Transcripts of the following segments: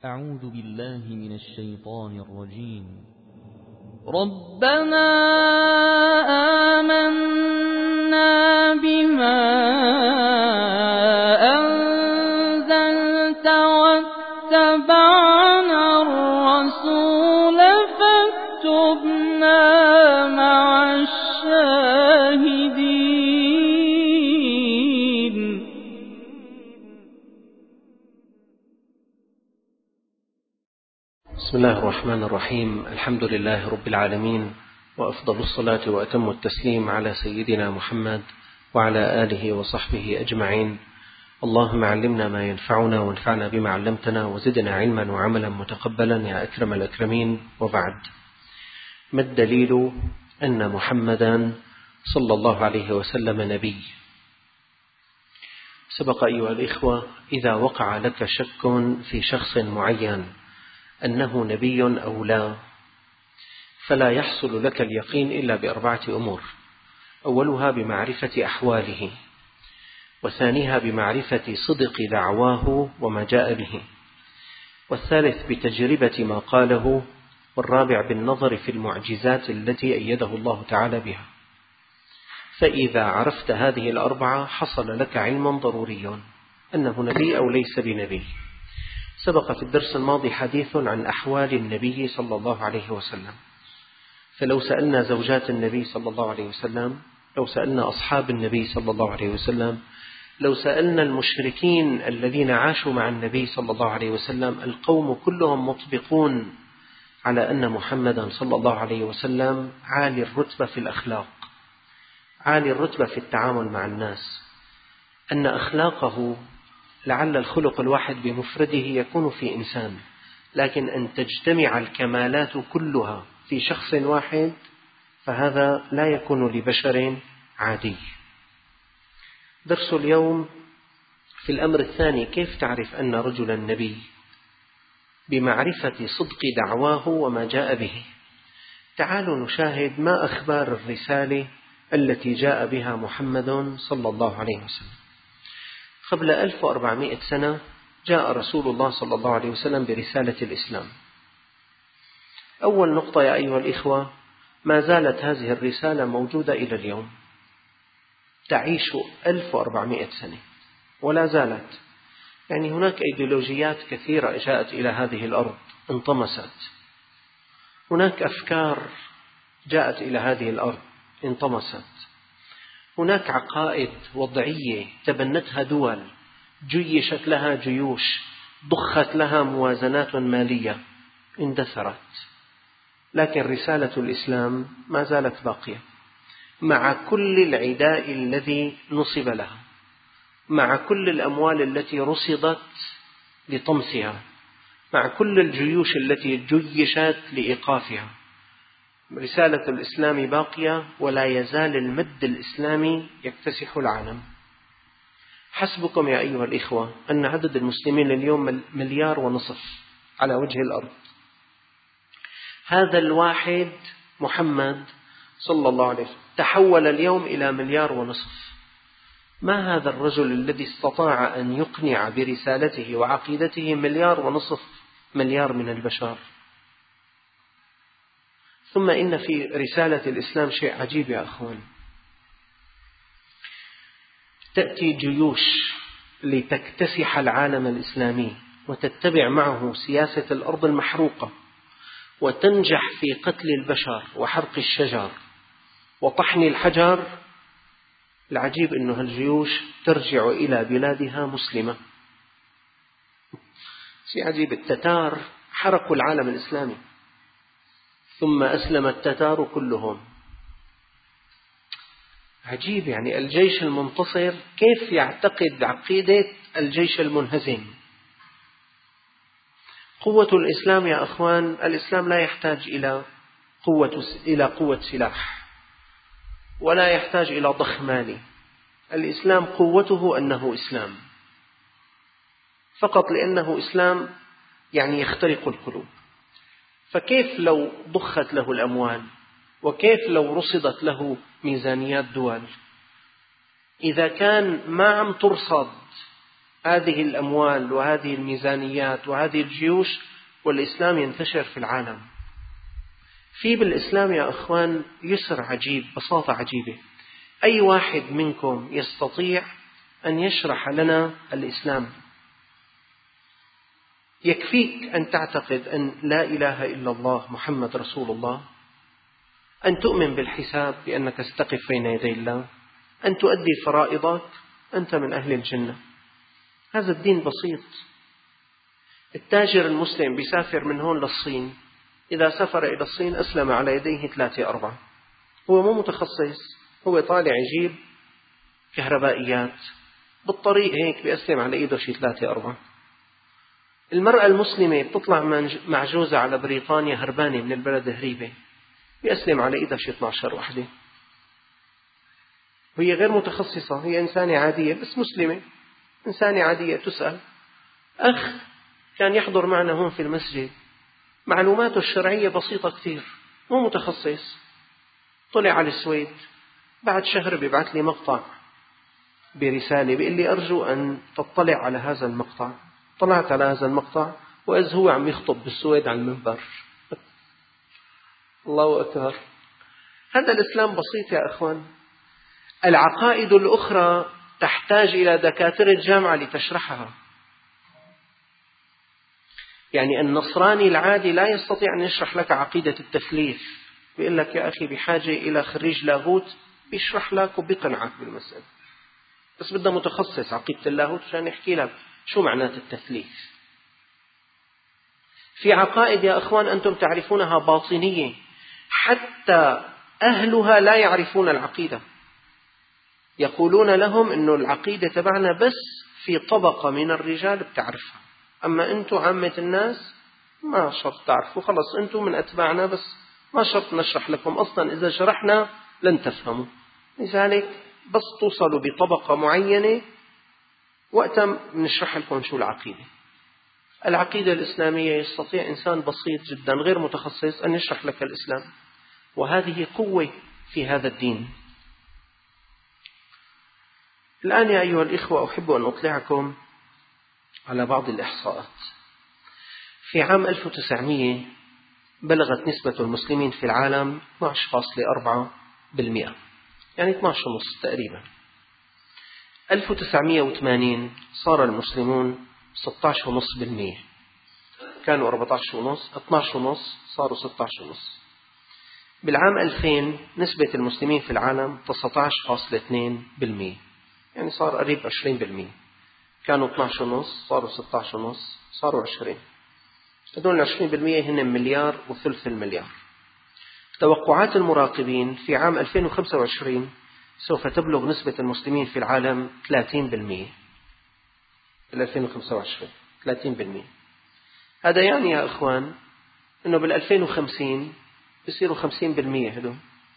أعوذ بالله من الشيطان الرجيم. ربنا آمنا بما أنزلت واتبعنا الرسول فاكتبنا مع الشاهدين. بسم الله الرحمن الرحيم. الحمد لله رب العالمين، وأفضل الصلاة وأتم التسليم على سيدنا محمد وعلى آله وصحبه أجمعين. اللهم علمنا ما ينفعنا وانفعنا بما علمتنا وزدنا علما وعملا متقبلا يا أكرم الأكرمين. وبعد، ما الدليل أن محمدا صلى الله عليه وسلم نبي؟ سبق أيها الإخوة، إذا وقع لك شك في شخص معين أنه نبي أو لا، فلا يحصل لك اليقين إلا بأربعة أمور: أولها بمعرفة أحواله، وثانيها بمعرفة صدق دعواه وما جاء به، والثالث بتجربة ما قاله، والرابع بالنظر في المعجزات التي أيده الله تعالى بها. فإذا عرفت هذه الأربعة حصل لك علم ضروري أنه نبي أو ليس بنبي. سبق في الدرس الماضي حديث عن أحوال النبي صلى الله عليه وسلم، فلو سألنا زوجات النبي صلى الله عليه وسلم، لو سألنا أصحاب النبي صلى الله عليه وسلم، لو سألنا المشركين الذين عاشوا مع النبي صلى الله عليه وسلم، القوم كلهم مطبقون على أن محمدا صلى الله عليه وسلم عالي الرتبة في الأخلاق، عالي الرتبة في التعامل مع الناس، أن أخلاقه لعل الخلق الواحد بمفرده يكون في إنسان، لكن أن تجتمع الكمالات كلها في شخص واحد فهذا لا يكون لبشر عادي. درس اليوم في الأمر الثاني: كيف تعرف أن رجلا نبي؟ بمعرفة صدق دعواه وما جاء به. تعالوا نشاهد ما أخبار الرسالة التي جاء بها محمد صلى الله عليه وسلم. قبل 1400 سنة جاء رسول الله صلى الله عليه وسلم برسالة الإسلام. أول نقطة يا أيها الإخوة: ما زالت هذه الرسالة موجودة إلى اليوم، تعيش 1400 سنة ولا زالت. يعني هناك أيديولوجيات كثيرة جاءت إلى هذه الأرض انطمست، هناك أفكار جاءت إلى هذه الأرض انطمست، هناك عقائد وضعية تبنتها دول، جيشت لها جيوش، ضخت لها موازنات مالية، اندثرت. لكن رسالة الإسلام ما زالت باقية، مع كل العداء الذي نصب لها، مع كل الأموال التي رصدت لطمسها، مع كل الجيوش التي جيشت لإيقافها. رسالة الإسلام باقية، ولا يزال المد الإسلامي يكتسح العالم. حسبكم يا أيها الإخوة أن عدد المسلمين اليوم 1.5 مليار على وجه الأرض. هذا الواحد محمد صلى الله عليه وسلم تحول اليوم إلى 1.5 مليار. ما هذا الرجل الذي استطاع أن يقنع برسالته وعقيدته 1.5 مليار من البشر؟ ثم إن في رسالة الإسلام شيء عجيب يا أخوان: تأتي جيوش لتكتسح العالم الإسلامي وتتبع معه سياسة الأرض المحروقة، وتنجح في قتل البشر وحرق الشجر وطحن الحجر. العجيب أن الجيوش ترجع إلى بلادها مسلمة. شيء عجيب، التتار حرقوا العالم الإسلامي ثم أسلم التتار كلهم. عجيب، يعني الجيش المنتصر كيف يعتقد عقيدة الجيش المنهزم؟ قوة الإسلام يا أخوان، الإسلام لا يحتاج إلى قوة سلاح، ولا يحتاج إلى ضخ مالي. الإسلام قوته أنه إسلام فقط، لأنه إسلام يعني يخترق القلوب. فكيف لو ضخت له الأموال، وكيف لو رصدت له ميزانيات دول، إذا كان ما عم ترصد هذه الأموال وهذه الميزانيات وهذه الجيوش والإسلام ينتشر في العالم. في بالإسلام يا أخوان يسر عجيب، بساطة عجيبة. أي واحد منكم يستطيع أن يشرح لنا الإسلام. يكفيك أن تعتقد أن لا إله إلا الله محمد رسول الله، أن تؤمن بالحساب بأنك ستقف بين يدي الله، أن تؤدي فرائضك، أنت من أهل الجنة. هذا الدين بسيط. التاجر المسلم بيسافر من هون للصين، إذا سافر إلى الصين أسلم على يديه 3-4. هو مو متخصص، هو طالع يجيب كهربائيات، بالطريق هيك بيسلم على إيده شي 3-4. المرأة المسلمة بتطلع معجوزة على بريطانيا هربانة من البلد هريبة، بيسلم على إيده شي 12 وحدة. وهي غير متخصصة، هي إنسانة عادية بس مسلمة، إنسانة عادية. تسأل أخ كان يحضر معنا هون في المسجد، معلوماته الشرعية بسيطة كثير، مو متخصص، طلع على السويد، بعد شهر بيبعث لي مقطع برسالة بيقول لي أرجو أن تطلع على هذا المقطع. طلعت على هذا المقطع وإذ هو عم يخطب بالسويد على المنبر. الله أكبر. هذا الإسلام بسيط يا أخوان. العقائد الأخرى تحتاج إلى دكاترة جامعة لتشرحها. يعني النصراني العادي لا يستطيع أن يشرح لك عقيدة التثليث، بيقول لك يا أخي بحاجة إلى خريج لاهوت بيشرح لك وبيقنعك بالمسألة، بس بدنا متخصص عقيدة اللاهوت عشان يحكي لك شو معنات التثليث. في عقائد يا أخوان أنتم تعرفونها باطنية، حتى أهلها لا يعرفون العقيدة، يقولون لهم إنه العقيدة تبعنا بس في طبقة من الرجال بتعرفها، أما أنتم عامة الناس ما شرط تعرفوا، خلص أنتم من أتباعنا بس ما شرط نشرح لكم، أصلا إذا شرحنا لن تفهموا. لذلك بس توصلوا بطبقة معينة وقتا نشرح لكم شو العقيدة. العقيدة الإسلامية يستطيع إنسان بسيط جدا غير متخصص أن يشرح لك الإسلام، وهذه قوة في هذا الدين. الآن يا أيها الإخوة أحب أن أطلعكم على بعض الإحصاءات. في عام 1900 بلغت نسبة المسلمين في العالم 12.4%، يعني 12.5 تقريبا. 1980 صار المسلمون 16.5%، كانوا 14.5 12.5 صاروا 16.5. بالعام 2000 نسبة المسلمين في العالم 19.2%، يعني صار قريب 20%. كانوا 12.5 صاروا 16.5 صاروا 20. هذول 20% هن 1.3 مليار. توقعات المراقبين في عام 2025 سوف تبلغ نسبة المسلمين في العالم 30%. 2025 30%. هذا يعني يا أخوان أنه بال2050 بيصيروا 50%، هدول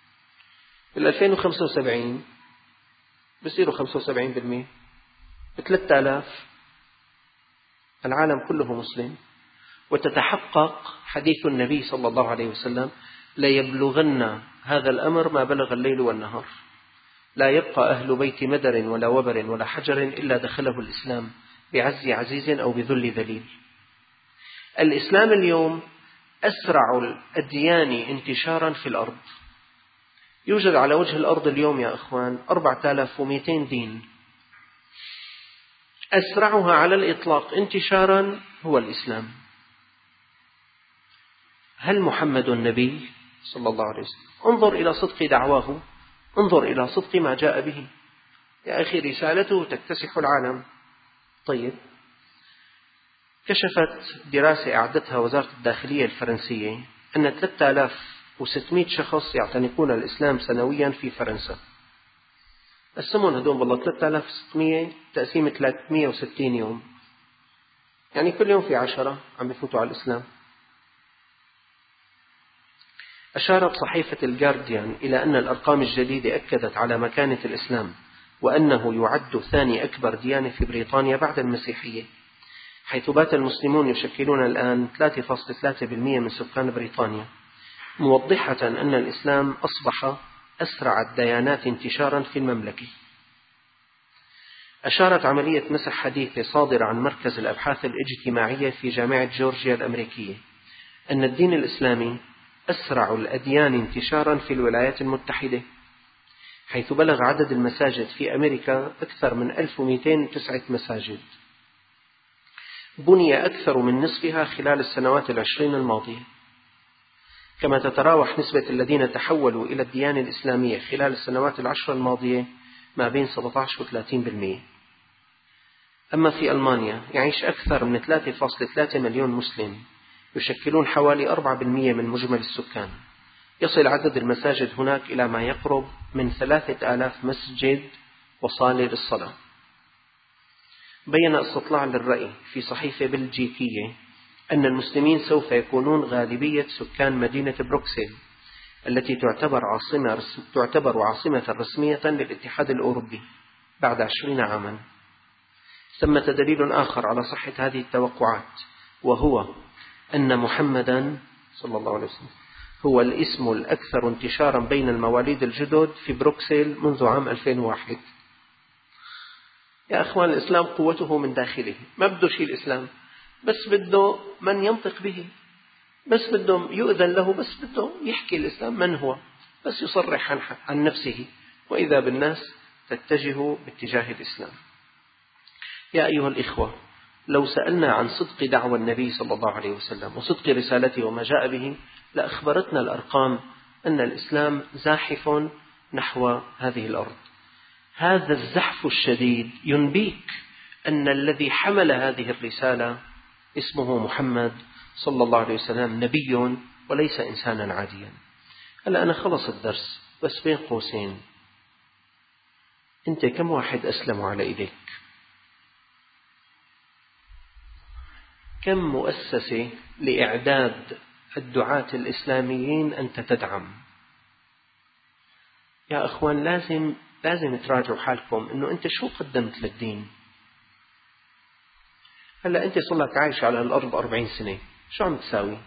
بال2075 بيصيروا 75%، ب3000 العالم كله مسلم. وتتحقق حديث النبي صلى الله عليه وسلم: لا يبلغن هذا الأمر ما بلغ الليل والنهار، لا يبقى أهل بيت مدر ولا وبر ولا حجر إلا دخله الإسلام بعز عزيز أو بذل ذليل. الإسلام اليوم أسرع الأديان انتشارا في الأرض. يوجد على وجه الأرض اليوم يا أخوان 4200 دين، أسرعها على الإطلاق انتشارا هو الإسلام. هل محمد النبي صلى الله عليه وسلم؟ انظر إلى صدق دعواه، انظر إلى صدق ما جاء به. يا أخي رسالته تكتسح العالم. طيب، كشفت دراسة أعدتها وزارة الداخلية الفرنسية أن 3600 شخص يعتنقون الإسلام سنويا في فرنسا. قسمون هدول والله 3600 تقسيم 360 يوم، يعني كل يوم في 10 عم يفوتوا على الإسلام. أشارت صحيفة الجارديان إلى أن الأرقام الجديدة أكدت على مكانة الإسلام، وأنه يعد ثاني أكبر ديانة في بريطانيا بعد المسيحية، حيث بات المسلمون يشكلون الآن 3.3% من سكان بريطانيا، موضحة أن الإسلام أصبح أسرع الديانات انتشارا في المملكة. أشارت عملية مسح حديثة صادرة عن مركز الأبحاث الاجتماعية في جامعة جورجيا الأمريكية أن الدين الإسلامي أسرع الأديان انتشارا في الولايات المتحدة، حيث بلغ عدد المساجد في أمريكا أكثر من 1209 مساجد، بني أكثر من نصفها خلال السنوات 20 الماضية، كما تتراوح نسبة الذين تحولوا إلى الديانة الإسلامية خلال السنوات 10 الماضية ما بين 17 و 30%. أما في ألمانيا يعيش أكثر من 3.3 مليون مسلم، يشكلون حوالي 4% من مجمل السكان. يصل عدد المساجد هناك إلى ما يقرب من 3000 مسجد وصالة للصلاة. بين استطلاع للرأي في صحيفة بلجيكية أن المسلمين سوف يكونون غالبية سكان مدينة بروكسل التي تعتبر عاصمة رسمية للاتحاد الأوروبي بعد 20 عاما. ثمة دليل آخر على صحة هذه التوقعات، وهو أن محمدا صلى الله عليه وسلم هو الاسم الأكثر انتشارا بين المواليد الجدد في بروكسل منذ عام 2001. يا أخوان، الإسلام قوته من داخله، ما بده شيء الإسلام، بس بده من ينطق به، بس بده يؤذن له، بس بده يحكي الإسلام من هو، بس يصرح عن نفسه، وإذا بالناس تتجه باتجاه الإسلام. يا أيها الإخوة، لو سألنا عن صدق دعوى النبي صلى الله عليه وسلم وصدق رسالته وما جاء به لأخبرتنا الأرقام أن الإسلام زاحف نحو هذه الأرض. هذا الزحف الشديد ينبيك أن الذي حمل هذه الرسالة اسمه محمد صلى الله عليه وسلم، نبي وليس إنسانا عاديا. هلا أنا خلص الدرس، بس بين قوسين، أنت كم واحد أسلم على إيديك؟ كم مؤسسة لإعداد الدعاة الإسلاميين أنت تدعم؟ يا أخوان، لازم تراجعوا حالكم إنه أنت شو قدمت للدين. هلا أنت صلك عايش على الأرض 40 سنة، شو عم تساوي؟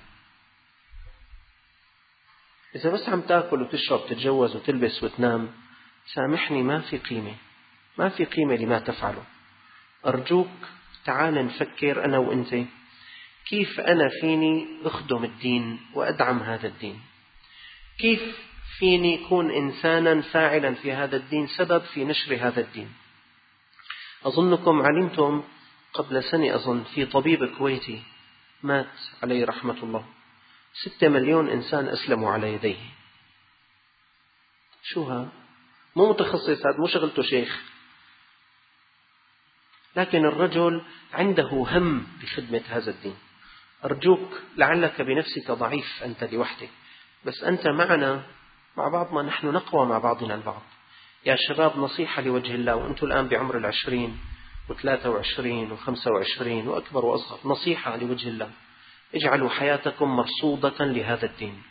إذا بس عم تاكل وتشرب تتجوز وتلبس وتنام، سامحني، ما في قيمة لما تفعله. أرجوك تعال نفكر أنا وأنت كيف أنا فيني أخدم الدين وأدعم هذا الدين، كيف فيني أكون إنسانا فاعلا في هذا الدين، سبب في نشر هذا الدين. أظنكم علمتم قبل سنة في طبيب كويتي مات عليه رحمة الله، 6 مليون إنسان أسلموا على يديه. شو ها؟ مو متخصص، هذا مو شغلته شيخ، لكن الرجل عنده هم بخدمة هذا الدين. أرجوك، لعلك بنفسك ضعيف أنت لوحدك، بس أنت معنا، مع بعضنا، نحن نقوى مع بعضنا البعض. يا شباب، نصيحة لوجه الله، وأنتم الآن بعمر 20 و23 و25 وأكبر وأصغر، نصيحة لوجه الله، اجعلوا حياتكم مرصودة لهذا الدين.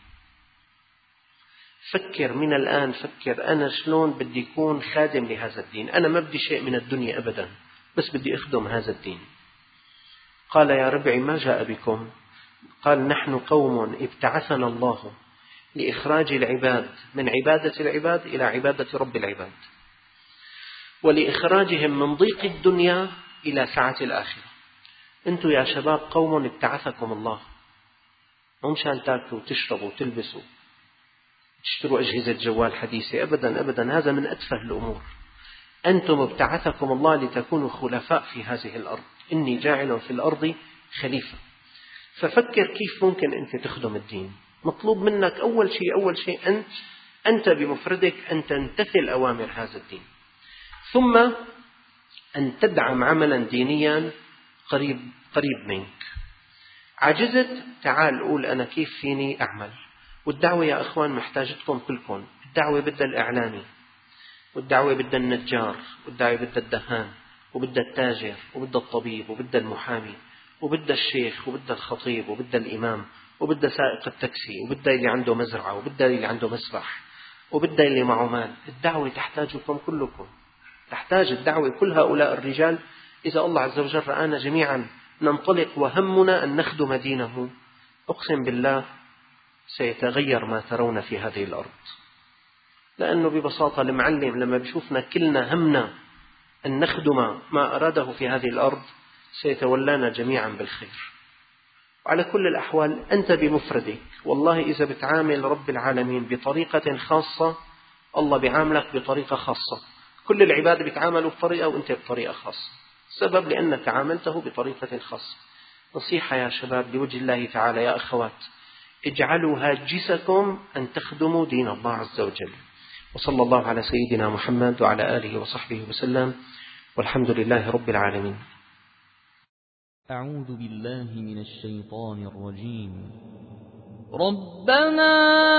فكر من الآن، فكر أنا شلون بدي أكون خادم لهذا الدين. أنا ما بدي شيء من الدنيا أبدا، بس بدي أخدم هذا الدين. قال يا ربعي ما جاء بكم؟ قال نحن قوم ابتعثنا الله لإخراج العباد من عبادة العباد إلى عبادة رب العباد، ولإخراجهم من ضيق الدنيا إلى سعة الآخرة. أنتم يا شباب قوم ابتعثكم الله، مو مشان تاكلوا وتشربوا وتلبسوا تشتروا أجهزة جوال حديثة، أبدا أبدا، هذا من أتفه الأمور. أنتم ابتعثكم الله لتكونوا خلفاء في هذه الأرض، إني جاعل في الأرض خليفة. ففكر كيف ممكن أنت تخدم الدين. مطلوب منك أول شيء أنت بمفردك أن تمتثل أوامر هذا الدين، ثم أن تدعم عملا دينيا قريب منك. عجزت، تعال قول أنا كيف فيني أعمل. والدعوة يا أخوان محتاجتكم كلكم. الدعوة بدها الإعلامي، والدعوة بدها النجار، والدعوة بدها الدهان، وبدها التاجر، وبدها الطبيب، وبدها المحامي، وبدها الشيخ، وبدها الخطيب، وبدها الإمام، وبدها سائق التاكسي، وبدها اللي عنده مزرعة، وبدها اللي عنده مسبح، وبدها اللي معه مال. الدعوة تحتاجكم كلكم، تحتاج الدعوة كل هؤلاء الرجال. إذا الله عز وجل رآنا جميعا ننطلق وهمنا أن نخدم دينه، أقسم بالله سيتغير ما ترون في هذه الأرض. لأنه ببساطة المعلم لما بيشوفنا كلنا همنا أن نخدم ما أراده في هذه الأرض سيتولانا جميعا بالخير. وعلى كل الأحوال أنت بمفردك، والله إذا بتعامل رب العالمين بطريقة خاصة الله بيعاملك بطريقة خاصة. كل العباد بيتعاملوا بطريقة وأنت بطريقة خاصة، السبب لأنك عاملته بطريقة خاصة. نصيحة يا شباب لوجه الله تعالى يا أخوات، اجعلوا هاجسكم أن تخدموا دين الله عز وجل. وصلى الله على سيدنا محمد وعلى آله وصحبه وسلم، والحمد لله رب العالمين. أعوذ بالله من الشيطان الرجيم. ربنا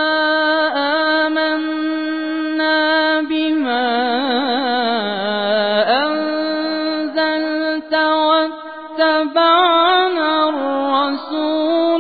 آمنا بما أنزلت واتبعنا الرسول